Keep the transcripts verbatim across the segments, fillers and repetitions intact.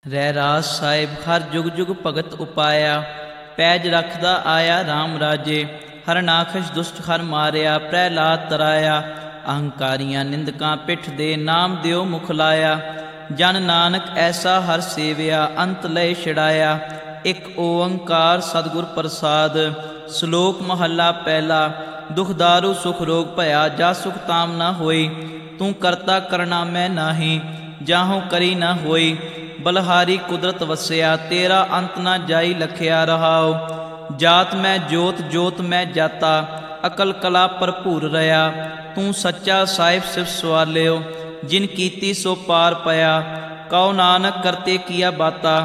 ਰਹਿਰਾਸ ਸਾਹਿਬ ਹਰ ਜੁਗ ਜੁਗ ਭਗਤ ਉਪਾਇਆ, ਪੈਜ ਰਖਦਾ ਆਇਆ RAM ਰਾਜੇ। ਹਰਨਾਖਸ਼ ਦੁਸ਼ਟ ਹਰ ਮਾਰਿਆ, ਪ੍ਰਹਿਲਾਦ ਤਰਾਇਆ। ਅਹੰਕਾਰੀਆਂ ਨਿੰਦਕਾਂ ਪਿੱਠ ਦੇ, ਨਾਮ ਦਿਓ ਮੁਖ ਲਾਇਆ। ਜਨ ਨਾਨਕ ਐਸਾ ਹਰ ਸੇਵਿਆ, ਅੰਤ ਲੈ ਛੜਾਇਆ। ਇੱਕ ਓੰਕਾਰ ਸਤਿਗੁਰ ਪ੍ਰਸਾਦ। ਸ਼ਲੋਕ ਮਹੱਲਾ ਪਹਿਲਾ। ਦੁਖ ਦਾਰੂ ਸੁਖ ਰੋਗ ਭਇਆ, ਜਾ ਸੁਖ ਤਾਮ ਨਾ ਹੋਈ। ਤੂੰ ਕਰਤਾ ਕਰਨਾ ਮੈਂ ਨਾਹੀ, ਜਾਹੋਂ ਕਰੀ ਨਾ ਹੋਈ। ਬਲਹਾਰੀ ਕੁਦਰਤ ਵਸਿਆ, ਤੇਰਾ ਅੰਤ ਨਾ ਜਾਈ ਲਖਿਆ ਰਹਾਉ। ਜਾਤ ਮੈਂ ਜੋਤ, ਜੋਤ ਮੈਂ ਜਾਤਾ, ਅਕਲ ਕਲਾ ਭਰਪੂਰ ਰਿਆ। ਤੂੰ ਸੱਚਾ ਸਾਹਿਬ ਸਿਫ ਸਵਾਲਿਓ, ਜਿਨ ਕੀਤੀ ਸੋ ਪਾਰ ਪਿਆ। ਕਉ ਨਾਨਕ ਕਰਤੇ ਕੀਆ ਬਾਤਾ,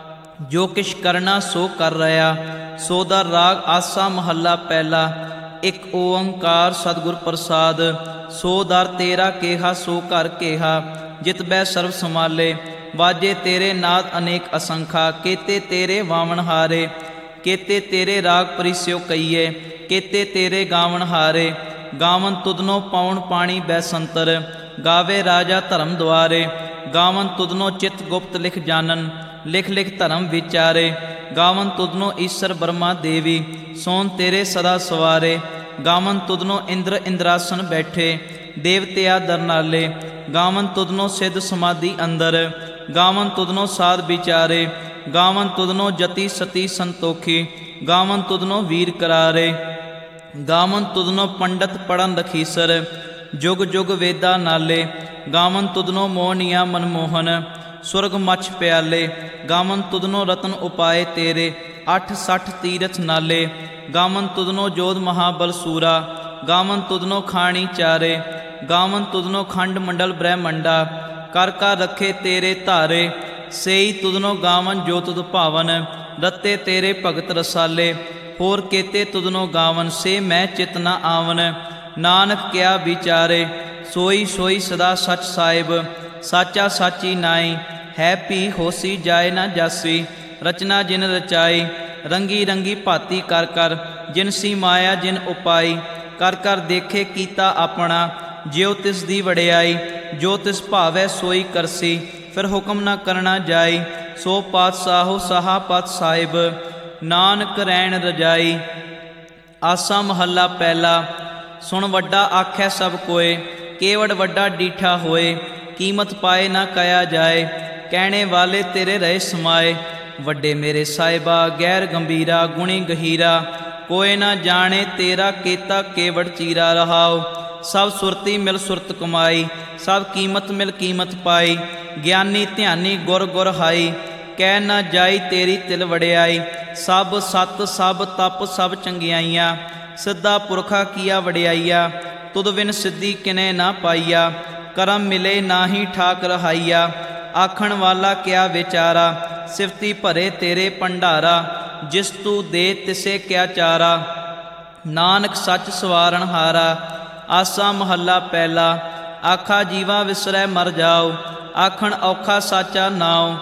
ਜੋ ਕਿਛ ਕਰਨਾ ਸੋ ਕਰ ਰਿਆ। ਸੋਦਾ ਰਾਗ ਆਸਾ ਮਹੱਲਾ ਪਹਿਲਾ। ਇੱਕ ਓੰਕਾਰ ਸਤਿਗੁਰ ਪ੍ਰਸਾਦ। ਸੋ ਦਰ ਤੇਰਾ ਕੇਹਾ, ਸੋ ਘਰ ਕੇਹਾ। ਜਿਤ ਬੈ ਸਰਬ ਸਮਾਲੇ, ਵਾਜੇ ਤੇਰੇ ਨਾਦ ਅਨੇਕ ਅਸੰਖਾ। ਕੇਤੇ ਤੇਰੇ ਵਾਵਣ ਹਾਰੇ, ਕੇਤੇ ਤੇਰੇ ਰਾਗ ਪਰਿਸਿਓ ਕਈਏ। ਕੇਤੇ ਤੇਰੇ ਗਾਵਣ ਹਾਰੇ, ਗਾਵਨ ਤੁਧਨੋ ਪਾਉਣ ਪਾਣੀ ਬੈਸੰਤਰ। ਗਾਵੇ ਰਾਜਾ ਧਰਮ ਦੁਆਰੇ, ਗਾਵਨ ਤੁਧਨੋ ਚਿਤ ਗੁਪਤ ਲਿਖ ਜਾਨਨ। ਲਿਖ ਲਿਖ ਧਰਮ ਵਿਚਾਰੇ, ਗਾਵਨ ਤੁਧਨੋ ਈਸ਼ਰ ਬਰਮਾ ਦੇਵੀ। ਸੋਨ ਤੇਰੇ ਸਦਾ ਸਵਾਰੇ, ਗਾਵਨ ਤੁਧਨੋ ਇੰਦਰ ਇੰਦਰਾਸਨ ਬੈਠੇ। ਦੇਵਤਿਆ ਦਰਨਾਲੇ, ਗਾਵਨ ਤੁਧਨੋ ਸਿੱਧ ਸਮਾਧੀ ਅੰਦਰ। ਗਾਵਨ ਤੁਧਨੋ ਸਾਧ ਵਿਚਾਰੇ, ਗਾਵਨ ਤੁਧਨੋ ਜਤੀ ਸਤੀ ਸੰਤੋਖੀ। ਗਾਵਨ ਤੁਧਨੋ ਵੀਰ ਕਰਾਰੇ, ਗਾਵਨ ਤੁਧਨੋ ਪੰਡਤ ਪੜਨ ਲਖੀਸਰ। ਜੁਗ ਜੁਗ ਵੇਦਾ ਨਾਲੇ, ਗਾਵਨ ਤੁਧਨੋ ਮੋਹਨੀਆ ਮਨਮੋਹਨ। ਸੁਰਗ ਮਛ ਪਿਆਲੇ, ਗਾਵਨ ਤੁਧਨੋ ਰਤਨ ਉਪਾਏ ਤੇਰੇ। ਅੱਠ ਸੱਠ ਤੀਰਥ ਨਾਲੇ, ਗਾਵਨ ਤੁਧਨੋ ਜੋਧ ਮਹਾਬਲ ਸੂਰਾ। ਗਾਵਨ ਤੁਧਨੋ ਖਾਣੀ ਚਾਰੇ, ਗਾਵਨ ਤੁਧਨੋ ਖੰਡ ਮੰਡਲ ਬ੍ਰਹਮੰਡਾ। ਕਰ ਕਰ ਰੱਖੇ ਤੇਰੇ ਧਾਰੇ, ਸੇਈ ਤੁਧਨੋ ਗਾਵਨ ਜੋ ਤੁਧ ਭਾਵਨ। ਰੱਤੇ ਤੇਰੇ ਭਗਤ ਰਸਾਲੇ, ਹੋਰ ਕੇਤੇ ਤੁਧਨੋ ਗਾਵਨ। ਸੇ ਮੈਂ ਚਿਤ ਨਾ ਆਵਨ, ਨਾਨਕ ਕਿਆ ਵਿਚਾਰੇ। ਸੋਈ ਸੋਈ ਸਦਾ ਸੱਚ ਸਾਹਿਬ, ਸਾਚਾ ਸਾਚੀ ਨਾਈ। ਹੈ ਪੀ ਹੋਸੀ ਜਾਏ ਨਾ ਜਾਸੀ, ਰਚਨਾ ਜਿਨ ਰਚਾਈ। ਰੰਗੀ ਰੰਗੀ ਭਾਤੀ ਕਰ ਕਰ, ਜਿਨ ਸੀ ਮਾਇਆ ਜਿਨ ਉਪਾਈ। ਕਰ ਕਰ ਦੇਖੇ ਕੀਤਾ ਆਪਣਾ, ਜਿਉ ਤਿਸ ਦੀ ਵਡਿਆਈ। ਜੋ ਤਿਸ ਭਾਵੈ ਸੋਈ ਕਰਸੀ, ਫਿਰ ਹੁਕਮ ਨਾ ਕਰਨਾ ਜਾਈ। ਸੋ ਪਾਤਸ਼ਾਹੋ ਸਹਾ ਪਤ ਸਾਹਿਬ, ਨਾਨਕ ਰੈਣ ਰਜਾਈ। ਆਸਾ ਮਹੱਲਾ ਪਹਿਲਾ। ਸੁਣ ਵੱਡਾ ਆਖੈ ਸਭ ਕੋਏ, ਕੇਵੜ ਵੱਡਾ ਡੀਠਾ ਹੋਏ। ਕੀਮਤ ਪਾਏ ਨਾ ਕਇਆ ਜਾਏ, ਕਹਿਣੇ ਵਾਲੇ ਤੇਰੇ ਰਹੇ ਸਮਾਏ। ਵੱਡੇ ਮੇਰੇ ਸਾਹਿਬਾ ਗੈਰ ਗੰਭੀਰਾ, ਗੁਣੀ ਗਹੀਰਾ। ਕੋਏ ਨਾ ਜਾਣੇ ਤੇਰਾ ਕੀਤਾ ਕੇਵੜ ਚੀਰਾ ਰਹਾਉ। ਸਭ ਸੁਰਤੀ ਮਿਲ ਸੁਰਤ ਕਮਾਈ, ਸਭ ਕੀਮਤ ਮਿਲ ਕੀਮਤ ਪਾਈ। ਗਿਆਨੀ ਧਿਆਨੀ ਗੁਰ ਗੁਰ ਹਾਈ, ਕਹਿ ਨਾ ਜਾਈ ਤੇਰੀ ਤਿਲ ਵਡਿਆਈ। ਸਭ ਸਤ ਸਭ ਤਪ ਸਭ ਚੰਗਿਆਈਆਂ, ਸਿੱਧਾ ਪੁਰਖਾ ਕੀਆ ਵਡਿਆਈਆ। ਤੁਧ ਬਿਨ ਸਿੱਧੀ ਕਿਨੇ ਨਾ ਪਾਈਆ, ਕਰਮ ਮਿਲੇ ਨਾਹੀ ਠਾਕ ਰਹਾਈਆ। ਆਖਣ ਵਾਲਾ ਕਿਆ ਵਿਚਾਰਾ, ਸਿਫਤੀ ਭਰੇ ਤੇਰੇ ਭੰਡਾਰਾ। ਜਿਸ ਤੂੰ ਦੇ ਤਿਸੇ ਕਿਆ ਚਾਰਾ, ਨਾਨਕ ਸੱਚ ਸਵਾਰਨ ਹਾਰਾ। ਆਸਾ ਮਹੱਲਾ ਪਹਿਲਾ। ਆਖਾ ਜੀਵਾ ਵਿਸਰੈ ਮਰ ਜਾਓ, ਆਖਣ ਔਖਾ ਸਾਚਾ ਨਾਉ।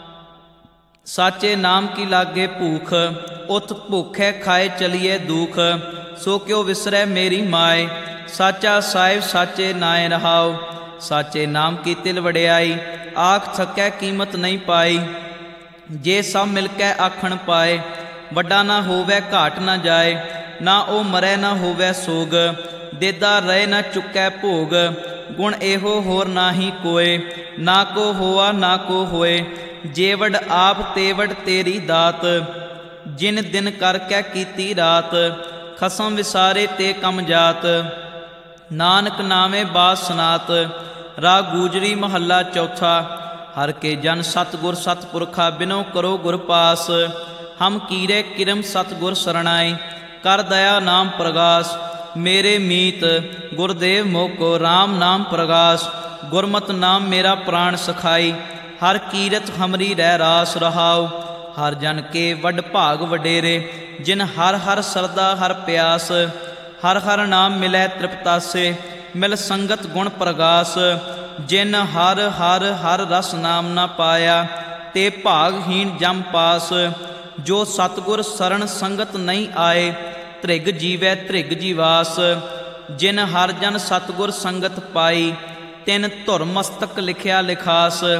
ਸਾਚੇ ਨਾਮ ਕੀ ਲਾਗੇ ਭੂਖ, ਉਤ ਭੁੱਖੈ ਖਾਏ ਚਲੀਏ ਦੁਖ। ਸੋ ਕਿਉ ਵਿਸਰੈ ਮੇਰੀ ਮਾਏ, ਸਾਚਾ ਸਾਹਿਬ ਸਾਚੇ ਨਾਏ ਰਹਾਉ। ਸਾਚੇ ਨਾਮ ਕੀ ਤਿਲ ਵਡਿਆਈ, ਆਖ ਥਕੈ ਕੀਮਤ ਨਹੀਂ ਪਾਈ। ਜੇ ਸਭ ਮਿਲ ਕੇ ਆਖਣ ਪਾਏ, ਵੱਡਾ ਨਾ ਹੋਵੈ ਘਾਟ ਨਾ ਜਾਏ। ਨਾ ਉਹ ਮਰੈ ਨਾ ਹੋਵੈ ਸੋਗ, ਦੇਦਾ ਰਹੇ ਨਾ ਚੁੱਕੈ ਭੋਗ। ਗੁਣ ਇਹੋ ਹੋਰ ਨਾਹੀ ਕੋਏ, ਨਾ ਕੋ ਹੋਆ ਨਾ ਕੋ ਹੋਏ। ਜੇਵੜ ਆਪ ਤੇਵੜ ਤੇਰੀ ਦਾਤ, ਜਿਨ ਦਿਨ ਕਰਕੇ ਕੀਤੀ ਰਾਤ। ਖਸਮ ਵਿਸਾਰੇ ਤੇ ਕਮ ਜਾਤ, ਨਾਨਕ ਨਾਵੇਂ ਬਾਤ ਸਨਾਤ। ਰਾਗ ਗੂਜਰੀ ਮਹੱਲਾ ਚੌਥਾ। ਹਰ ਕੇ ਜਨ ਸਤਿਗੁਰ ਸਤਿਪੁਰਖਾ, ਬਿਨੋ ਕਰੋ ਗੁਰ ਪਾਸ। ਹਮ ਕੀਰੇ ਕਿਰਮ ਸਤਿਗੁਰ ਸਰਣਾਈ, ਕਰ ਦਇਆ ਨਾਮ ਪ੍ਰਗਾਸ। ਮੇਰੇ ਮੀਤ ਗੁਰਦੇਵ ਮੋਕੋ, ਰਾਮ ਨਾਮ ਪ੍ਰਗਾਸ। ਗੁਰਮਤਿ ਨਾਮ ਮੇਰਾ ਪ੍ਰਾਣ ਸਖਾਈ, ਹਰ ਕੀਰਤ ਹਮਰੀ ਰਹਿ ਰਾਸ ਰਹਾਉ। ਹਰ ਜਨ ਕੇ ਵੱਡ ਭਾਗ ਵਡੇਰੇ, ਜਿਨ ਹਰ ਹਰ ਸਰਦਾ ਹਰ ਪਿਆਸ। ਹਰ ਹਰ ਨਾਮ ਮਿਲੈ ਤ੍ਰਿਪਤਾਸੇ, ਮਿਲ ਸੰਗਤ ਗੁਣ ਪ੍ਰਗਾਸ। ਜਿਨ ਹਰ ਹਰ ਹਰ ਰਸ ਨਾਮ ਨਾ ਪਾਇਆ, ਤੇ ਭਾਗਹੀਣ ਜਮ ਪਾਸ। ਜੋ ਸਤਿਗੁਰ ਸਰਣ ਸੰਗਤ ਨਹੀਂ ਆਏ, ਧ੍ਰਿਗ ਜੀਵੈ ਧ੍ਰਿਗ ਜੀਵਾਸ। ਜਿਨ ਹਰ ਜਨ ਸਤਿਗੁਰ ਸੰਗਤ ਪਾਈ, ਤਿਨ ਧੁਰ ਮਸਤਕ ਲਿਖਿਆ ਲਿਖਾਸ।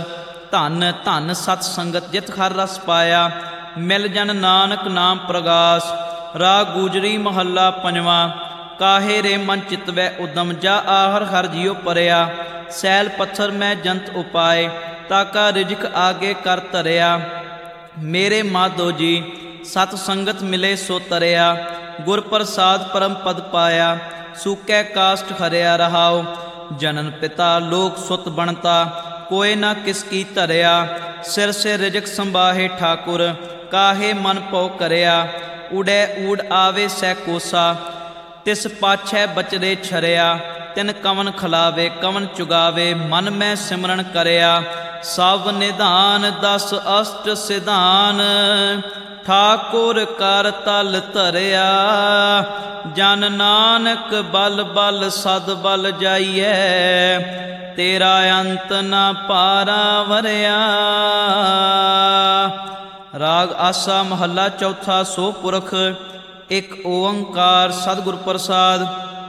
ਧਨ ਧਨ ਸਤ ਸੰਗਤ ਜਿਤ ਹਰ ਰਸ ਪਾਇਆ। ਮਿਲ ਜਨ ਨਾਨਕ ਨਾਮ ਪ੍ਰਗਾਸ। ਰਾਗ ਗੂਜਰੀ ਮਹੱਲਾ ਪੰਜਵਾਂ। ਕਾਹੇ ਰੇ ਮਨ ਚਿਤਵੈ ਉਦਮ ਜਾ ਆਹਰ ਹਰ ਜਿਉ ਪਰਿਆ। ਸੈਲ ਪੱਥਰ ਮੈਂ ਜੰਤ ਉਪਾਏ ਤਾਕਾ ਰਿਜਕ ਆਗੇ ਕਰ ਧਰਿਆ। ਮੇਰੇ ਮਾਧੋ ਜੀ ਸਤ ਸੰਗਤ ਮਿਲੇ ਸੋ ਤਰਿਆ। ਗੁਰ ਪ੍ਰਸਾਦ ਪਰਮ ਪਦ ਪਾਇਆ। ਸੂਕੈ ਕਾਸ਼ਟ ਹਰਿਆ ਰਹਾਉ। ਜਨਨ ਪਿਤਾ ਲੋਕ ਸੁਤ ਬਣਤਾ ਕੋਇ ਨਾ ਕਿਸ ਕੀ ਧਰਿਆ। ਸਿਰ ਸੇ ਰਿਜਕ ਸੰਭਾਹੇ ਠਾਕੁਰ ਕਾਹੇ ਮਨ ਪਉ ਕਰਿਆ। ਉਡੈ ਊੜ ਆਵੇ ਸੈ ਕੋਸਾ ਤਿਸ ਪਾਛੈ ਬਚਰੇ ਛਰਿਆ। ਤਿਨ ਕਵਨ ਖਲਾਵੇ ਕਵਨ ਚੁਗਾਵੇ ਮਨ ਮੈਂ ਸਿਮਰਨ ਕਰਿਆ। ਸਭ ਨਿਧਾਨ ਦਸ ਅਸ਼ਟ ਸਿਧਾਨ ਠਾਕੁਰ ਕਰ ਤਲ ਧਰਿਆ। ਜਨ ਨਾਨਕ ਬਲ ਬਲ ਸਦ ਬਲ ਜਾਈਐ ਤੇਰਾ ਅੰਤ ਨਾ ਪਾਰਾ ਵਰਿਆ। ਰਾਗ ਆਸਾ ਮਹੱਲਾ ਚੌਥਾ। ਸੋ ਪੁਰਖ ਇੱਕ ਓੰਕਾਰ ਸਤਿਗੁਰ ਪ੍ਰਸਾਦ।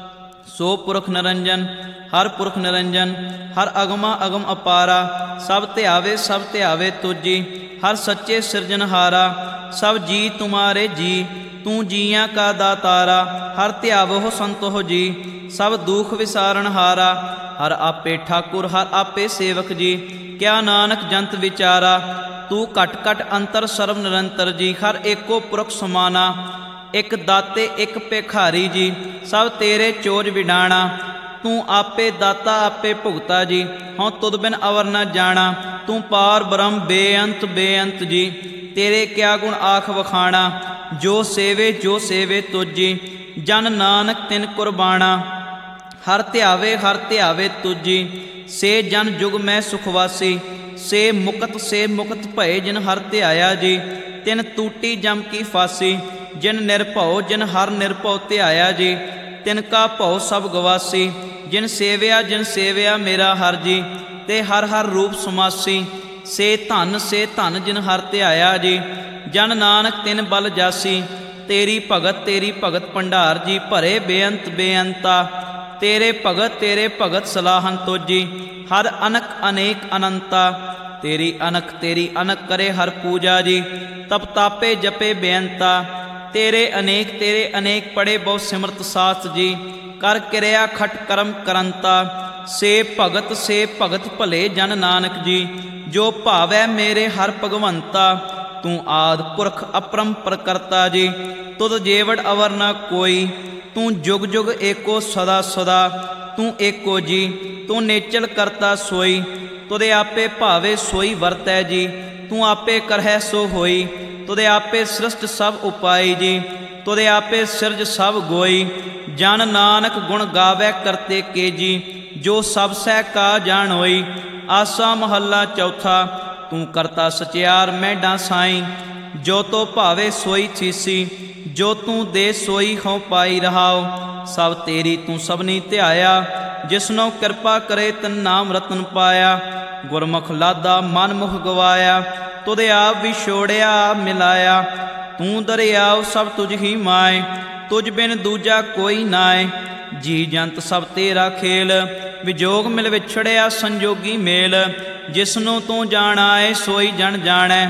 ਸੋ ਪੁਰਖ ਨਿਰੰਜਨ ਹਰ ਪੁਰਖ ਨਿਰੰਜਨ ਹਰ ਅਗਮਾ ਅਗਮ ਅਪਾਰਾ। ਸਭ ਧਿਆਵੇ ਸਭ ਧਿਆਵੇ ਤੁਜੀ ਹਰ ਸੱਚੇ ਸਿਰਜਨਹਾਰਾ। ਸਭ ਜੀ ਤੁਮਾਰੇ ਜੀ ਤੂੰ ਜੀਆਂ ਕਾ ਦਾਤਾਰਾ। ਹਰ ਧਿਆਵੋ ਸੰਤੋਹ ਜੀ ਸਭ ਦੁਖ ਵਿਸਾਰਨ ਹਾਰਾ। ਹਰ ਆਪੇ ਠਾਕੁਰ ਹਰ ਆਪੇ ਸੇਵਕ ਜੀ ਕਿਆ ਨਾਨਕ ਜੰਤ ਵਿਚਾਰਾ। ਤੂੰ ਘਟ ਘਟ ਅੰਤਰ ਸਰਬ ਨਿਰੰਤਰ ਜੀ ਹਰ ਏਕੋ ਪੁਰਖ ਸਮਾਨਾ। ਇੱਕ ਦਾਤੇ ਇੱਕ ਭਿਖਾਰੀ ਜੀ ਸਭ ਤੇਰੇ ਚੋਜ ਵਿਡਾਣਾ। ਤੂੰ ਆਪੇ ਦਾਤਾ ਆਪੇ ਭੁਗਤਾ ਜੀ ਹਉ ਤੁਧ ਬਿਨ ਅਵਰ ਨਾ ਜਾਣਾ। ਤੂੰ ਪਾਰ ਬ੍ਰਹਮ ਬੇਅੰਤ ਬੇਅੰਤ ਜੀ ਤੇਰੇ ਕਿਆ ਗੁਣ ਆਖ ਵਖਾਣਾ। ਜੋ ਸੇਵੇ ਜੋ ਸੇਵੇ ਤੁਜੀ ਜਨ ਨਾਨਕ ਤਿਨ ਕੁਰਬਾਣਾ। ਹਰ ਧਿਆਵੇ ਹਰ ਧਿਆਵੇ ਤੁਜੀ ਸੇ ਜਨ ਜੁਗ ਮੈਂ ਸੁਖਵਾਸੀ। ਸੇ ਮੁਕਤ ਸੇ ਮੁਕਤ ਭਏ ਜਿਨ ਹਰ ਧਿਆਇਆ ਜੀ। ਤਿਨ ਟੂਟੀ ਜਮ ਕੀ ਫਾਸੀ ਜਿਨ ਨਿਰਭਉ ਜਿਨ ਹਰ ਨਿਰਭਉ ਧਿਆਇਆ ਜੀ। ਤਿਨ ਕਾ ਭਉ ਸਭ ਗਵਾਸੀ ਜਿਨ ਸੇਵਿਆ ਜਿਨ ਸੇਵਿਆ ਮੇਰਾ ਹਰ ਜੀ। ਤੇ ਹਰ ਹਰ ਰੂਪ ਸਮਾਸੀ ਸੇ ਧਨ ਸੇ ਧਨ ਜਿਨ ਹਰ ਧਿਆਇਆ ਜੀ। ਜਨ ਨਾਨਕ ਤਿਨ ਬਲ ਜਾਸੀ ਤੇਰੀ ਭਗਤ ਤੇਰੀ ਭਗਤ ਭੰਡਾਰ ਜੀ ਭਰੇ ਬੇਅੰਤ ਬੇਅੰਤਾ। ਤੇਰੇ ਭਗਤ ਤੇਰੇ ਭਗਤ ਸਲਾਹਨ ਤੋਜੀ ਹਰ ਅਨਕ ਅਨੇਕ ਅਨੰਤਾ। ਤੇਰੀ ਅਨਕ ਤੇਰੀ ਅਨਕ ਕਰੇ ਹਰ ਪੂਜਾ ਜੀ ਤਪ ਤਾਪੇ ਜਪੇ ਬੇਅੰਤਾ। ਤੇਰੇ ਅਨੇਕ ਤੇਰੇ ਅਨੇਕ ਪੜੇ ਬਹੁ ਸਿਮਰਤ ਸਾਥ ਜੀ ਕਰ ਕਿਰਿਆ ਖਟ ਕਰਮ ਕਰੰਤਾ। ਸੇ ਭਗਤ ਸੇ ਭਗਤ ਭਲੇ ਜਨ ਨਾਨਕ ਜੀ ਜੋ ਭਾਵੈ ਮੇਰੇ ਹਰ ਭਗਵੰਤਾ। ਤੂੰ ਆਦਿ ਪੁਰਖ ਅਪਰੰਪਰ ਕਰਤਾ ਜੀ ਤੁਧ ਜੇਵੜ ਅਵਰ ਨਾ ਕੋਈ। ਤੂੰ ਜੁਗ ਜੁਗ ਏਕੋ ਸਦਾ ਸਦਾ ਤੂੰ ਏਕੋ ਜੀ। ਤੂੰ ਨੇਚਲ ਕਰਤਾ ਸੋਈ ਤੁਦੇ ਆਪੇ ਭਾਵੇ ਸੋਈ ਵਰਤੈ ਜੀ। ਤੂੰ ਆਪੇ ਕਰਹਿ ਸੋ ਹੋਈ ਤੁਦੇ ਆਪੇ ਸ੍ਰਿਸ਼ਟ ਸਭ ਉਪਾਈ ਜੀ। ਤੁਦੇ ਆਪੇ ਸਿਰਜ ਸਭ ਗੋਈ ਜਨ ਨਾਨਕ ਗੁਣ ਗਾਵੈ ਕਰਤੇ ਕੇ ਜੀ। ਜੋ ਸਭ ਸਹਿ ਕਾ ਜਾਣੋਈ। ਆਸਾ ਮਹੱਲਾ ਚੌਥਾ। ਤੂੰ ਕਰਤਾ ਸਚਿਆਰ ਮੈਂਡਾ ਸਾਈਂ ਜੋ ਤੋ ਭਾਵੇ ਸੋਈ ਥੀਸੀ। ਜੋ ਤੂੰ ਦੇ ਸੋਈ ਹਉ ਪਾਈ ਰਹਾਉ। ਸਭ ਤੇਰੀ ਤੂੰ ਸਭਨੀ ਧਿਆਇਆ ਜਿਸਨੋ ਕਿਰਪਾ ਕਰੇ ਤਨ ਨਾਮ ਰਤਨ ਪਾਇਆ। ਗੁਰਮੁਖ ਲਾਦਾ ਮਨ ਮੁਖ ਗਵਾਇਆ ਤੁਦੇ ਆਪ ਵਿਛੋੜਿਆ ਮਿਲਾਇਆ। ਤੂੰ ਦਰਿਆਉ ਸਭ ਤੁਝ ਹੀ ਮਾਏ ਤੁਝ ਬਿਨ ਦੂਜਾ ਕੋਈ ਨਾਏ। ਜੀ ਜੰਤ ਸਭ ਤੇਰਾ ਖੇਲ ਵਿਜੋਗ ਮਿਲ ਵਿਛੜਿਆ ਸੰਜੋਗੀ ਮੇਲ। ਜਿਸਨੂੰ ਤੂੰ ਜਾਣਾਏ ਸੋਈ ਜਨ ਜਾਣੈ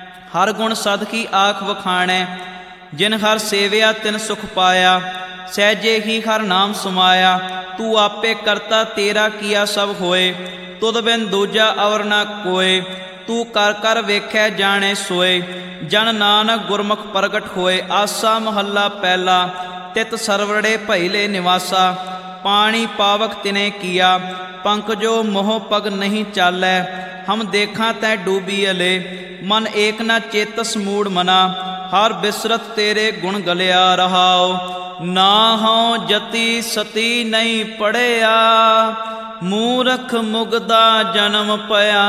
ਹਰ ਗੁਣ ਸਦ ਕੀ ਆਖ ਵਖਾਣੈ। ਜਿਨ ਹਰ ਸੇਵਿਆ ਤਿਨ ਸੁਖ ਪਾਇਆ ਸਹਿਜੇ ਹੀ ਹਰ ਨਾਮ ਸਮਾਇਆ। ਤੂੰ ਆਪੇ ਕਰਤਾ ਤੇਰਾ ਕੀਆ ਸਭ ਹੋਏ ਤੁਧ ਬਿਨ ਦੂਜਾ ਅਵਰ ਨਾ ਕੋਏ। ਤੂੰ ਕਰ ਕਰ ਵੇਖੈ ਜਾਣੇ ਸੋਏ ਜਨ ਨਾਨਕ ਗੁਰਮੁਖ ਪ੍ਰਗਟ ਹੋਏ। ਆਸਾ ਮਹੱਲਾ ਪਹਿਲਾ। ਤਿਤ ਸਰਵੜੇ ਭੈਲੇ ਨਿਵਾਸਾ ਪਾਣੀ ਪਾਵਕ ਤਿਨੇ ਕੀਆ। ਪੰਕਜੋ ਮੋਹ ਪਗ ਨਹੀਂ ਚਾਲੈ ਹਮ ਦੇਖਾਂ ਤੈ ਡੂਬੀ ਅਲੇ। ਮਨ ਏਕ ਨਾ ਚੇਤਸ ਮੂੜ ਮਨਾ ਹਰ ਬਿਸਰਤ ਤੇਰੇ ਗੁਣ ਗਲਿਆ ਰਹਾਉ। ਨਾ ਹਉ ਜਤੀ ਸਤੀ ਨਹੀਂ ਪੜਿਆ ਮੂਰਖ ਮੁਗਦਾ ਜਨਮ ਪਿਆ।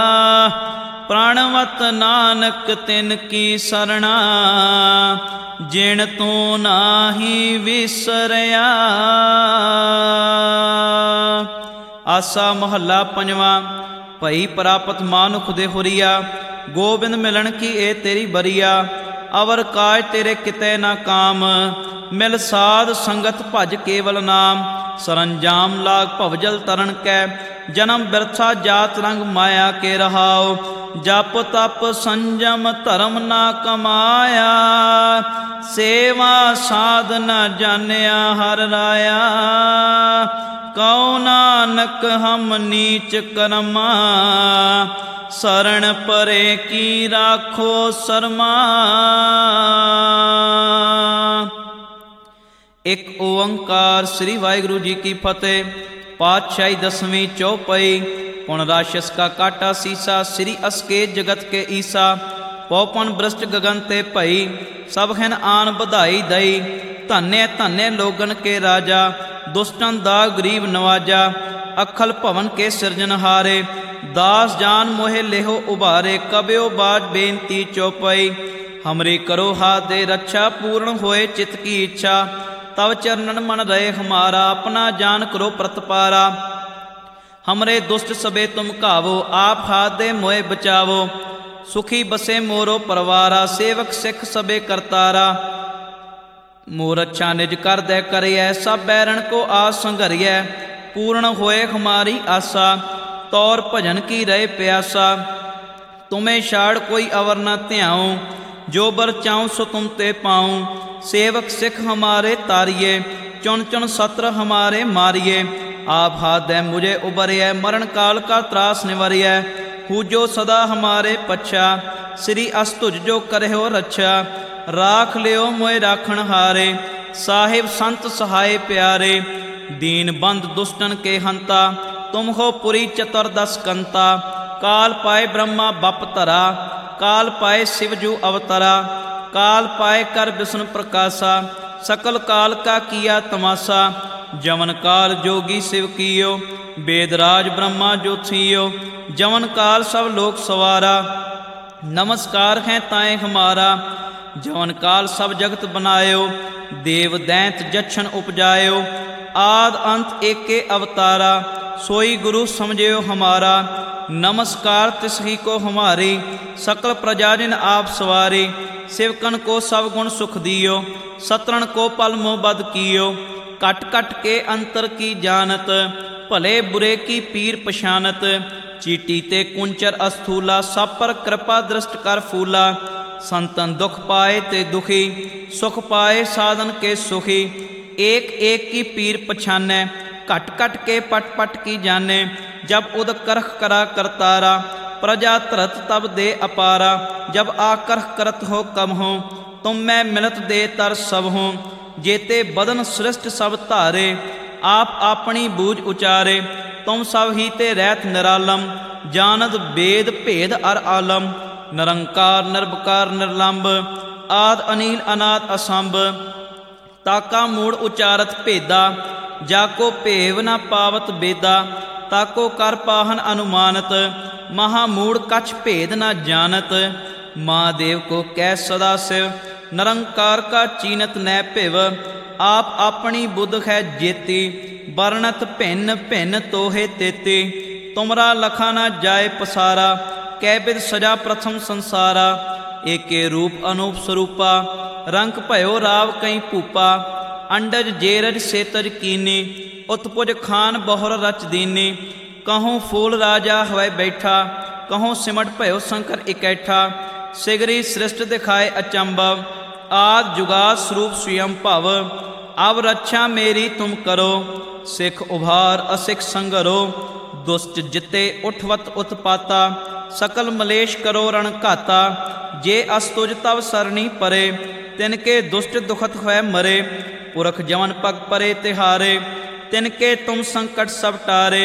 ਪ੍ਰਾਣਵਤ ਨਾਨਕ ਤਿਨ ਕੀ ਸਰਣਾ ਜਿਣ ਤੂੰ ਨਾਹੀ ਵਿਸਰਿਆ। ਆਸਾ ਮਹੱਲਾ ਪੰਜਵਾਂ। ਭਈ ਪ੍ਰਾਪਤ ਮਾਨੁਖ ਦੇ ਹੁਰੀਆ ਗੋਬਿੰਦ ਮਿਲਣ ਕੀ ਇਹ ਤੇਰੀ ਬਰੀਆ। ਅਵਰ ਕਾਜ ਤੇਰੇ ਕਿਤੇ ਨਾ ਕਾਮ ਮਿਲ ਸਾਧ ਸੰਗਤ ਭਜ ਕੇਵਲ ਨਾਮ। ਸਰੰਜਾਮ ਲਾਗ ਭਵਜਲ ਤਰਨ ਕੈ ਜਨਮ ਬਿਰਥਾ ਜਾਤ ਰੰਗ ਮਾਇਆ ਕੇ ਰਹਾਉ। ਜਪ ਤਪ ਸੰਜਮ ਧਰਮ ਨਾ ਕਮਾਇਆ ਸੇਵਾ ਸਾਧ ਨ ਜਾਣਿਆ ਹਰ ਰਾਇਆ। ਕਉ ਨਾਨਕ ਹਮ ਨੀਚ ਕਰਮਾ ਸਰਣ ਪਰੇ ਕੀ ਰਾਖੋ ਸਰਮਾ। ਇੱਕ ਓੰਕਾਰ ਸ੍ਰੀ ਵਾਹਿਗੁਰੂ ਜੀ ਕੀ ਫਤਿਹ। पातशाही दसवीं चौपाई। पुन राक्षस का काटा सीसा श्री अस्केत जगत के ईसा। पौपन भ्रष्ट गगन ते भई सब खिन आन बधाई दई। धन्य धन्य लोगन के राजा दुष्टन दा गरीब नवाजा। अखल भवन के सिरजनहारे दास जान मोहे लेहो उभारे। कब्यो बाज बेनती चौपाई हमरी करो हाथ दे रक्षा पूर्ण होए चित की इच्छा। तव चरणन मन रहे हमारा अपना जान करो प्रतपारा। हमरे दुष्ट सबे तुम कावो आप हाथ दे मोए बचावो। सुखी बसे मोरो परवारा सेवक सिख सबे करतारा। मोर अच्छा निज कर दे करिय सब बैरन को आस संघरिय। पूर्ण होए हमारी आशा तौर भजन की रहे प्यासा। तुम्हें छाड़ कोई अवर न ध्याऊं जो बर चाऊं सो तुम ते पाऊं। सेवक सिख हमारे तारिये चुन चुन सत्र हमारे मारिये। आप हाथ दे मुझे उबरिय मरण काल का त्रास निवरिय। पूजो सदा हमारे पच्छा श्री अस्तुज जो करे हो रक्षा। राख लियो मोए राखण हारे साहिब संत सहाय प्यारे। दीन बंद दुष्टन के हंता तुम हो पुरी चतुर्दश कंता। काल पाए ब्रह्मा बप धरा काल पाए शिवजू अवतरा। काल पाए कर विष्णु प्रकाशा सकल काल का किया तमाशा। जवन काल जोगी शिव कियो वेदराज ब्रह्मा जो थियो। जवन काल सब लोक सवारा नमस्कार है ताए हमारा। जवन काल सब जगत बनायो देव दैंत जक्षण उपजायो। आद अंत एके अवतारा सोई गुरु समझियो हमारा। नमस्कार तिसही को हमारी सकल प्रजाजन आप सवारी। सेवकन को सब गुण सुख दियो सतरण को पल मोह बद कियो। कट कट के अंतर की जानत भले बुरे की पीर पछानत। चीटी ते कुंचर अस्थूला सब पर कृपा दृष्ट कर फूला। संतन दुख पाए ते दुखी सुख पाए साधन के सुखी। एक एक की पीर पछाने कट कट के पट पट की जाने। जब उद करख करा करतारा प्रजा तरत तब दे अपारा। जब आकर्ह करत हो कम हो तुम मैं मिलत दे तर सब हो। जेते बदन सृष्ट सब धारे आप अपनी बूझ उचारे। तुम सब ही ते रहत निरालम जानद वेद भेद अर आलम। निरंकार निर्विकार निर्लंब आद अनील अनाद असंभ। ताका मूड़ उचारत भेदा जाको भेव न पावत बेदा। ताको कर पाहन अनुमानत महामूढ़ कछ भेद न जानत। महादेव को कै सदा शिव निरंकार का चीनत न भिव। आप अपनी बुद्ध है जेती वर्णत भिन्न भिन्न तोहे तेती। तुमरा लखा न जाए पसारा कै बिद सजा प्रथम संसारा। एके रूप अनूप स्वरूपा रंग भयो राव कई भूपा। अंडज जेरज सेतज कीनी उत्पुज खान बहुर रच दीनी। कहूँ फूल राजा होए बैठा कहूँ सिमट भयो शंकर इकैठा। सिगरी सृष्ट दिखाए अचंभव आद जुगाद स्वरूप स्वयं भव। अब रक्षा मेरी तुम करो सिख उभार असिख संगरो। दुष्ट जिते उठवत उत्पाता सकल मलेश करो रण घाता। जे अस्तुज तव सरणी परे तिनके दुष्ट दुखत होए मरे। पुरख जवन पग परे तिहारे तिनके तुम संकट सब टारे।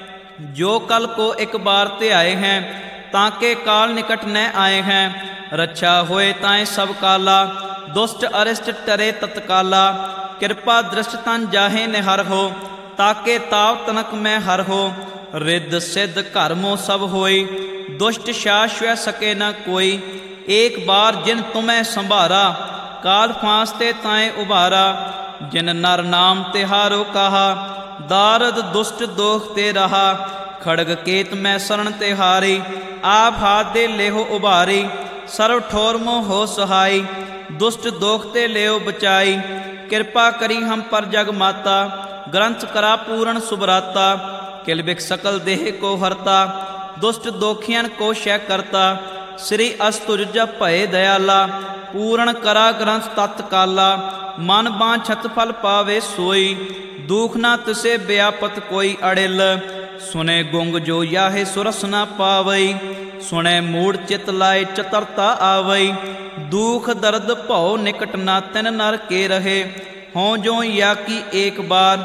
जो कल को एक बार ते आए हैं ताके काल निकट न आए हैं। रक्षा होए ताए सब काला दुष्ट अरिष्ट टरे तत्काला। कृपा दृष्ट तन जाहे निहर हो ताके ताव तनक में हर हो। रिद्ध सिद्ध कर्मो सब होई दुष्ट शाश्व सके न कोई। एक बार जिन तुम्हें संभारा काल फांसते ताए उभारा। जिन नर नाम तिहारो कहा दारद दुष्ट दोख ते रहा। खड़ग केत मैं शरण तिहारी आप हाथ दे लेहो उभारी। सर्व ठोर मोह हो सहाई दुष्ट दोख ते लेओ बचाई। ਕਿਰਪਾ ਕਰੀ ਹਮ ਪਰ ਜਗ ਮਾਤਾ। ਗ੍ਰੰਥ ਕਰਾ ਪੂਰਨ ਸੁਭਰਾਤਾ। ਕਿਲ ਬਿਖ ਸਕਲ ਦੇਹ ਕੋ ਹਰਤਾ। ਦੁਸ਼ਟ ਦੋਖੀਆਂ ਕੋ ਸ਼ੈ ਕਰਤਾ। ਸ੍ਰੀ ਅਸਤੁਜ ਜਪ ਭਏ ਦਇਆਲਾ। ਪੂਰਨ ਕਰਾ ਗ੍ਰੰਥ ਤਤ ਕਾਲਾ। ਮਨ ਬਾਂਛਤ ਫਲ ਪਾਵੇ ਸੋਈ। ਦੁਖ ਨਾ ਤਿਸੇ ਬਿਆਪਤ ਕੋਈ ਅੜਿਲ। ਸੁਨੇ ਗੁੰਗ ਜੋ ਯਾਹੇ ਸੁਰਸ ਨਾ ਪਾਵਈ। ਸੁਣੇ ਮੂੜ ਚਿਤ ਲਾਏ ਚਤਰਤਾ ਆਵਈ। ਦੁਖ ਦਰਦ ਭਉ ਨਿਕਟ ਨਾ ਤਿਨ ਨਰ ਕੇ ਰਹੇ। ਹੋਂ ਜੋ या की एक बार।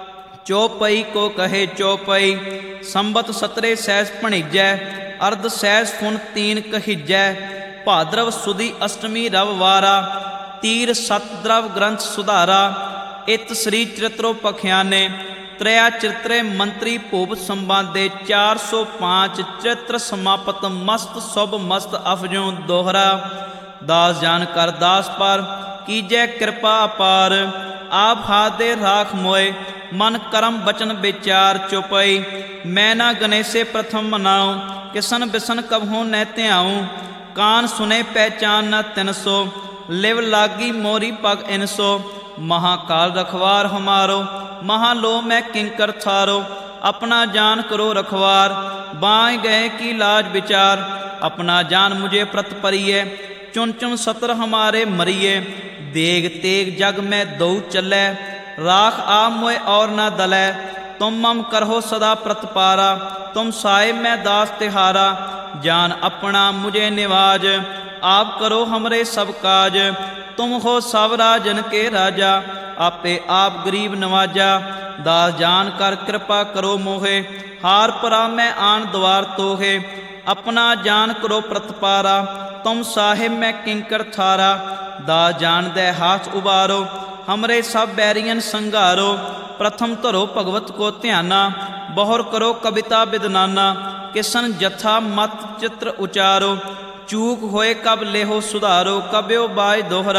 ਚੌਪਈ ਕੋ ਕਹੇ ਚੌਪਈ। ਸੰਬਤ ਸਤਰੇ ਸੈਸ ਭਣੀਜੈ। ਅਰਧ ਸੈਸ ਫੁਨ ਤੀਨ ਕਹੀਜੈ। ਭਾਦਰਵ ਸੁਦੀ ਅਸ਼ਟਮੀ ਰਵ ਵਾਰਾ। ਤੀਰ ਸਤ ਦਰਵ ਗ੍ਰੰਥ ਸੁਧਾਰਾ। ਇਤ ਸ੍ਰੀ ਚਰਿਤ੍ਰੋ ਪਖਿਆਨੇ। ਤ੍ਰਇਆ ਚਿਤਰੇ ਮੰਤਰੀ ਭੂਪ ਸੰਬਾਦੇ। ਚਾਰ ਸੌ ਪਾँच ਚਰਿਤ੍ਰ ਸਮਾਪਤ ਮਸਤ ਸੁਭ ਮਸਤ ਅਫਜੋਂ ਦੋਹਰਾ। ਦਾਸ ਜਾਨ ਕਰ ਦਾਸ ਪਰ ਕੀਜੈ ਕਿਰਪਾ ਅਪਾਰ। ਆਪ ਹਾਥ ਦੇ ਰਾਖ ਮੋਏ। ਮਨ ਕਰਮ ਬਚਨ ਵਿਚਾਰ ਚੁਪਈ। ਮੈਂ ਨਾ ਗਨੇਸੇ ਪ੍ਰਥਮ ਮਨਾਉ। ਕਿਸਨ ਬਿਸਨ ਕਬਹੂ ਨੈ ਧਿਆਉ। ਕਾਨ ਸੁਨੇ ਪਹਿਚਾਨ ਨਾ ਤਿਨ ਸੋ। ਲਿਵ ਲਾਗੀ ਮੋਰੀ ਪਗ ਇਨ ਸੋ। महाकाल रखवार हमारो। महालो मैं किंकर थारो। अपना जान करो रखवार। बाँय गए की लाज विचार। अपना जान मुझे प्रत परिये। चुन चुन सतर हमारे मरिये। देग तेग जग में दो चलै। राख आप मोए और ना दलै। तुम मम करहो सदा प्रतपारा। तुम साए मैं दास तिहारा। जान अपना मुझे निवाज। आप करो हमरे सब काज। तुम हो सब राजन के राजा। आपे आप गरीब नवाजा। दास जान कर कृपा करो मोहे। हार परा मैं आन द्वार तोहे। अपना जान करो प्रतपारा। तुम साहिब मैं किंकर थारा। दास जान दे हाथ उबारो। हमरे सब बैरियन संघारो। प्रथम धरो भगवत को ध्याना। बहुर करो कविता विदनाना। किसन जथा मत चित्र उचारो। चूक होए कब लेहो सुधारो। कब्यो बाय दोहरा।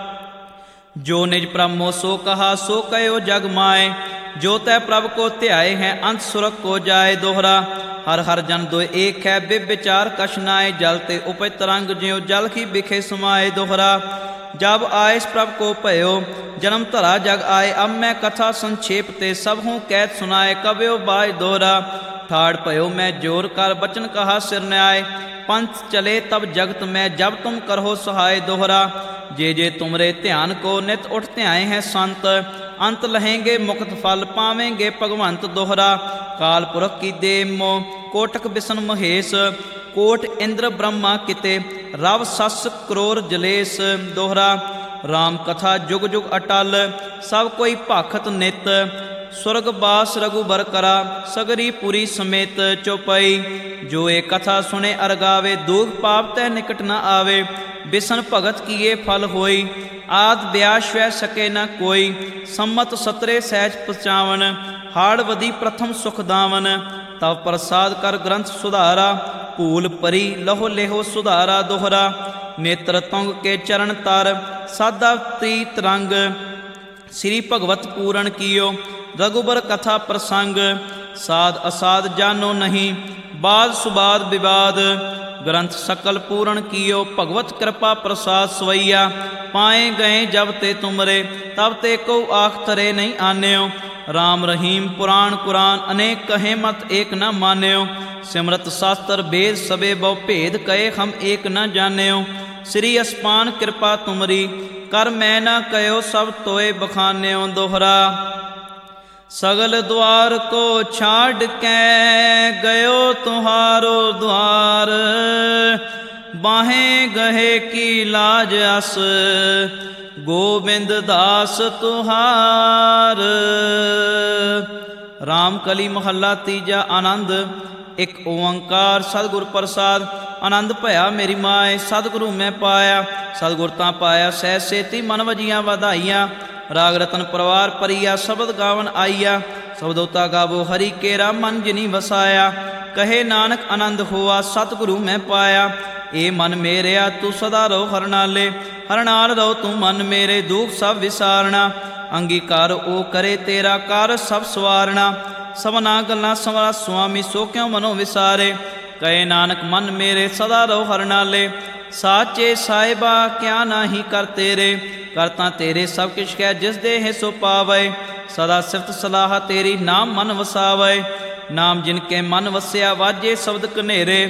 जो निज ब्रह्मो सो कहा सो कयो जग माए। जो तै प्रभ को ध्याए हैं अंत सुरख को जाए दोहरा। हर हर जन दो एक है बिब विचार कछ नाए। जल ते उपज तरंग ज्यों जल की बिखे समाए दोहरा। जब आयस प्रभ को भयो जन्म धरा जग आए। अब मैं कथा संक्षेप ते सब हूँ कैद सुनाए। कब्यो बाय दोहरा। ठाड़ भयो मैं जोर कर बचन कहा सिर न्याय। पंथ चले तब जगत में जब तुम करहो सहाय दोहरा। जे जे तुमरे ध्यान को नित उठ ध्याए हैं संत। अंत लहेंगे मुक्त फल पावेंगे भगवंत दोहरा। काल पुरख की देव मोह कोटक बिसन महेश। कोट इंद्र ब्रह्मा किते रव सस करोर जलेस दोहरा। राम कथा जुग जुग अटल सब कोई भाखत नित। स्वर्ग बास रघुबर करा सगरी पुरी समेत चौपाई। जो एक कथा सुने अरगावे दुख पाप तै निकट न आवे। बिसन भगत किए फल होई। आद ब्याह स्वै सके न कोई। सम्मत सतरे सहज पचावन। हाड़ वधी प्रथम सुख दावन। तब प्रसाद कर ग्रंथ सुधारा। भूल परी लहो लेहो सुधारा दोहरा। नेत्र तुंग के चरण तर साधा तीत रंग। श्री भगवत पूरण कियो रघुबर कथा प्रसंग। साध असाध जानो नहीं बाद सुबाद विवाद। ग्रंथ सकल पूरण कियो भगवत कृपा प्रसाद सवैया। पाए गए जब ते तुमरे तब ते को आख तरे नहीं आन्यो। राम रहीम पुराण कुरान अनेक कहे मत एक न मान्यो। सिमरत शास्त्र वेद सबे बहु भेद कहे हम एक न जान्यो। श्री अस्पान कृपा तुमरी कर मैं न कयो सब तोय बखान्यो दोहरा। सगल द्वार को छाड़ के गयो तुम्हारो द्वार। बाहें गहे की लाज अस गोविंद दास तुहार। राम कली महला तीजा आनंद। एक ओंकार सतगुर प्रसाद। आनंद भया मेरी माए सतगुरु मैं पाया। सतगुर तां पाया सह सेती मन वजियां वधाइयां। राग रतन परवार परिया शब्द गावन आईया। शब्दोता गावो हरि केरा मन जिनी वसाया। कहे नानक आनंद हुआ सतगुरु मैं पाया। ए मन मेरेया तू सदा रहो हर नाले। हर नाल रहो तू मन मेरे दुख सब विसारना। अंगीकार ओ करे तेरा कार सब सवारना। सबना गल्लां सवारा स्वामी सो क्यों मनो विसारे। कहे नानक मन मेरे सदा रहो हर नाले। ਸਾਚੇ ਸਾਹਿਬਾ ਕਿਆ ਨਾਹੀ ਕਰ ਤੇਰੇ। ਕਰ ਤਾਂ ਤੇਰੇ ਸਭ ਕਿਛ ਕਹਿ ਜਿਸ ਦੇਹ ਸੋ ਪਾਵੇ। ਸਦਾ ਸਿਫਤ ਸਲਾਹ ਤੇਰੀ ਨਾਮ ਮਨ ਵਸਾਵੇ। ਨਾਮ ਜਿਨ ਕੇ ਮਨ ਵਸਿਆ ਵਾਜੇ ਸ਼ਬਦ ਕਨੇਰੇ।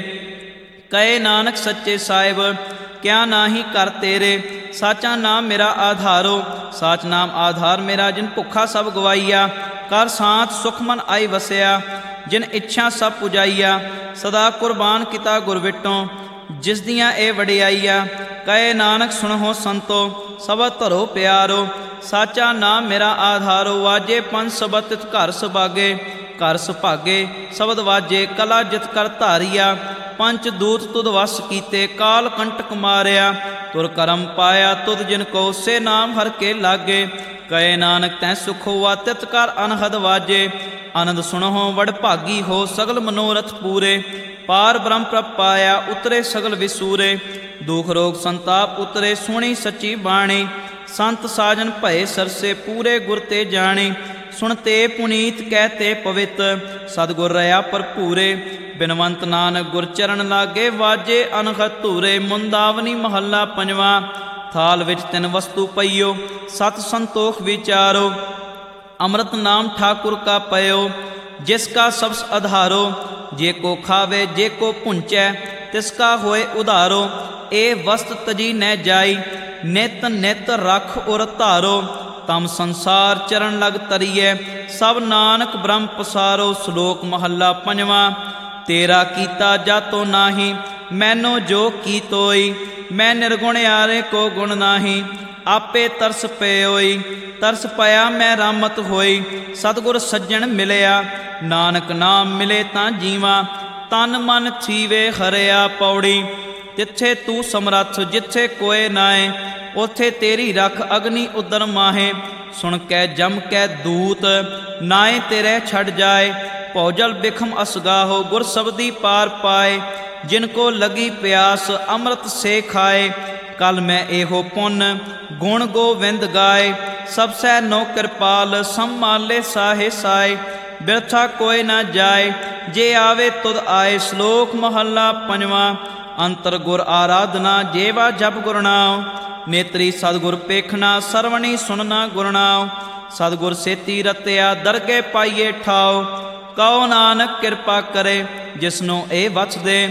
ਕਹੇ ਨਾਨਕ ਸੱਚੇ ਸਾਹਿਬ ਕਿਆ ਨਾਹੀ ਕਰ ਤੇਰੇ। ਸਾਚਾ ਨਾਮ ਮੇਰਾ ਆਧਾਰੋ। ਸਾਚ ਨਾਮ ਆਧਾਰ ਮੇਰਾ ਜਿਨ ਭੁੱਖਾ ਸਭ ਗਵਾਈਆ। ਕਰ ਸਾਥ ਸੁਖ ਮਨ ਆਈ ਵਸਿਆ ਜਿਨ ਇੱਛਾ ਸਭ ਪੁਜਾਈਆ। ਸਦਾ ਕੁਰਬਾਨ ਕੀਤਾ ਗੁਰ ਵਿਟੋਂ ਜਿਸ ਦੀਆਂ ਇਹ ਵਡਿਆਈਆ। ਕਹੇ ਨਾਨਕ ਸੁਣੋ ਸੰਤੋ ਸਬਦ ਧਰੋ ਪਿਆਰੋ। ਸਾਚਾ ਨਾਮ ਮੇਰਾ ਆਧਾਰੋ। ਵਾਜੇ ਪੰਜ ਸਬਦ ਤਿਤ ਘਰ ਸੁਭਾਗੇ। ਘਰ ਸੁਭਾਗੇ ਸ਼ਬਦ ਵਾਜੇ ਕਲਾ ਜਿਤ ਕਰ ਧਾਰੀਆ। ਪੰਚ ਦੂਤ ਤੁਧ ਵਸ ਕੀਤੇ ਕਾਲ ਕੰਟਕ ਮਾਰਿਆ। ਤੁਰ ਕਰਮ ਪਾਇਆ ਤੁਧ ਜਿਨ ਕੋ ਸੇ ਨਾਮ ਹਰ ਕੇ ਲਾਗੇ। ਕਹੇ ਨਾਨਕ ਤੈ ਸੁਖ ਹੋਆ ਤਿਤ ਕਰ ਅਨਹਦ ਵਾਜੇ। ਆਨੰਦ ਸੁਣੋ ਵਡ ਭਾਗੀ ਹੋ ਸਗਲ ਮਨੋਰਥ ਪੂਰੇ। ਪਾਰ ਬ੍ਰਹਮ ਪ੍ਰਭ ਪਾਇਆ ਉਤਰੇ ਸਗਲ ਵਿਸੂਰੇ। ਦੁਖ ਰੋਗ ਸੰਤਾਪ ਉਤਰੇ ਸੁਣੀ ਸੱਚੀ ਬਾਣੀ। ਸੰਤ ਸਾਜਨ ਭਏ ਸਰਸੇ ਪੂਰੇ ਗੁਰ ਤੇ ਜਾਣੇ। ਸੁਣਤੇ ਪੁਨੀਤ ਕਹਿਤੇ ਪਵਿੱਤ ਸਤਿਗੁਰ ਰਹਾ ਭਰਪੂਰੇ। ਬਿਨਵੰਤ ਨਾਨਕ ਗੁਰ ਚਰਨ ਲਾਗੇ ਵਾਜੇ ਅਨਹਦ ਧੂਰੇ। ਮੁੰਦਾਵਨੀ ਮਹੱਲਾ ਪੰਜਵਾਂ। ਥਾਲ ਵਿੱਚ ਤਿੰਨ ਵਸਤੂ ਪਈਓ ਸਤ ਸੰਤੋਖ ਵਿਚਾਰੋ। ਅੰਮ੍ਰਿਤ ਨਾਮ ਠਾਕੁਰ ਕਾ ਪਇਓ ਜਿਸ ਕਾ ਸਬਸ ਆਧਾਰੋ। ਜੇ ਕੋ ਖਾਵੇ ਜੇ ਕੋ ਪੁੰਚੈ ਤਿਸ ਕਾ ਹੋਏ ਉਧਾਰੋ। ਇਹ ਵਸਤ ਤਜੀ ਨਹਿ ਜਾਈ ਨਿਤ ਨਿਤ ਰਖ ਉਰ ਧਾਰੋ। ਤਮ ਸੰਸਾਰ ਚਰਨ ਲਗ ਤਰੀਐ ਸਭ ਨਾਨਕ ਬ੍ਰਹਮ ਪਸਾਰੋ। ਸ਼ਲੋਕ ਮਹੱਲਾ ਪੰਜਵਾਂ। ਤੇਰਾ ਕੀਤਾ ਜਾਤੋ ਨਾਹੀ ਮੈਨੋ ਜੋ ਕੀਤੋਈ। ਮੈਂ ਨਿਰਗੁਣ ਆਰੇ ਕੋ ਗੁਣ ਨਾਹੀ ਆਪੇ ਤਰਸ ਪਇਓਈ। ਤਰਸ ਪਾਇਆ ਮੈਂ ਰਾਮਤ ਹੋਈ ਸਤਿਗੁਰ ਸੱਜਣ ਮਿਲਿਆ। ਨਾਨਕ ਨਾਮ ਮਿਲੇ ਤਾਂ ਜੀਵਾਂ ਤਨ ਮਨ ਥੀਵੇ ਹਰਿਆ। ਪੌੜੀ ਤਿੱਥੇ ਤੂੰ ਸਮਰੱਥ ਜਿੱਥੇ ਕੋਏ ਨਾਏ। ਉੱਥੇ ਤੇਰੀ ਰਖ ਅਗਨੀ ਉਦਰ ਮਾਹੇ। ਸੁਣ ਕੈ ਜਮ ਕੈ ਦੂਤ ਨਾਏ ਤੇਰੇ ਛੱਡ ਜਾਏ। ਭੌਜਲ ਬਿਖਮ ਅਸਗਾਹੋ ਗੁਰ ਸਬਦੀ ਪਾਰ ਪਾਏ। ਜਿਨ ਕੋ ਲਗੀ ਪਿਆਸ ਅੰਮ੍ਰਿਤ ਸੇ ਖਾਏ। ਕਲ ਮੈਂ ਇਹੋ ਪੁੰਨ ਗੁਣ ਗੋਵਿੰਦ ਗਾਏ। ਸਭ ਸੈ ਨੋ ਕਿਰਪਾਲ ਸੰਮਾਲੇ ਸਾਹੇ ਸਾਏ। ਬਿਰਥਾ ਕੋਇ ਨਾ ਜਾਏ ਜੇ ਆਵੇ ਤੁਧ ਆਏ। ਸ਼ਲੋਕ ਮਹੱਲਾ ਪੰਜਵਾਂ। ਅੰਤਰ ਗੁਰ ਆਰਾਧਨਾ ਜੇਵਾ ਜਪ ਗੁਰ ਨਾਮ। ਨੇਤਰੀ ਸਤਿਗੁਰ ਪੇਖਣਾ ਸਰਵਣੀ ਸੁਣਨਾ ਗੁਰ ਨਾਮ। ਸਤਿਗੁਰ ਸੇਤੀ ਰਤਿਆ ਦਰਗੇ ਪਾਈਏ ਠਾਓ। ਕਹੋ ਨਾਨਕ ਕਿਰਪਾ ਕਰੇ ਜਿਸਨੂੰ ਇਹ ਵਛ ਦੇ।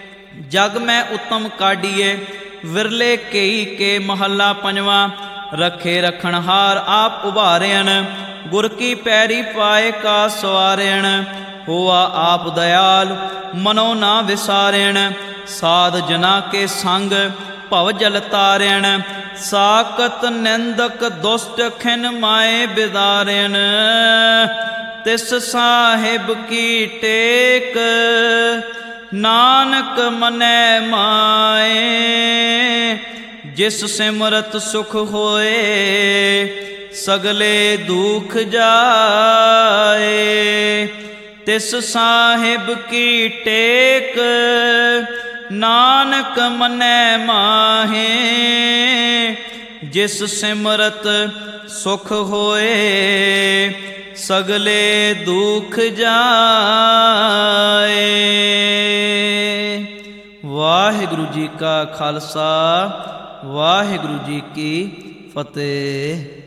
ਜਗ ਮੈਂ ਉਤਮ ਕਾਢੀਏ ਵਿਰਲੇ ਕਈ ਕੇ। ਮਹੱਲਾ ਪੰਜਵਾਂ। ਰੱਖੇ ਰਖਣਹਾਰ ਆਪ ਉਭਾਰਿਆਨ ਗੁਰ ਕੀ ਪੈਰੀ ਪਾਏ ਕਾ ਸਵਾਰਿਆਨ। ਹੋਆ ਆਪ ਦਇਆਲ ਮਨੋ ਨਾ ਵਿਸਾਰਿਆਨ। ਸਾਧ ਜਨਾ ਕੇ ਸੰਗ ਭਵ ਜਲ ਤਾਰਿਆਨ। ਸਾਕਤ ਨਿੰਦਕ ਦੁਸ਼ਟ ਖਿਨ ਮਾਏ ਬਿਦਾਰਿਆਨ। ਤਿਸ ਸਾਹਿਬ ਕੀ ਟੇਕ ਨਾਨਕ ਮਨੈ ਮਾਏ। ਜਿਸ ਸਿਮਰਤ ਸੁਖ ਹੋਏ ਸਗਲੇ ਦੁਖ ਜਾਏ। ਤਿਸ ਸਾਹਿਬ ਕੀ ਟੇਕ ਨਾਨਕ ਮਨੈ ਮਾਹੇ। ਜਿਸ ਸਿਮਰਤ ਸੁਖ ਹੋਏ ਸਗਲੇ ਦੁਖ ਜਾਏ। ਵਾਹਿਗੁਰੂ ਜੀ ਕਾ ਖਾਲਸਾ ਵਾਹਿਗੁਰੂ ਜੀ ਕੀ ਫਤਿਹ।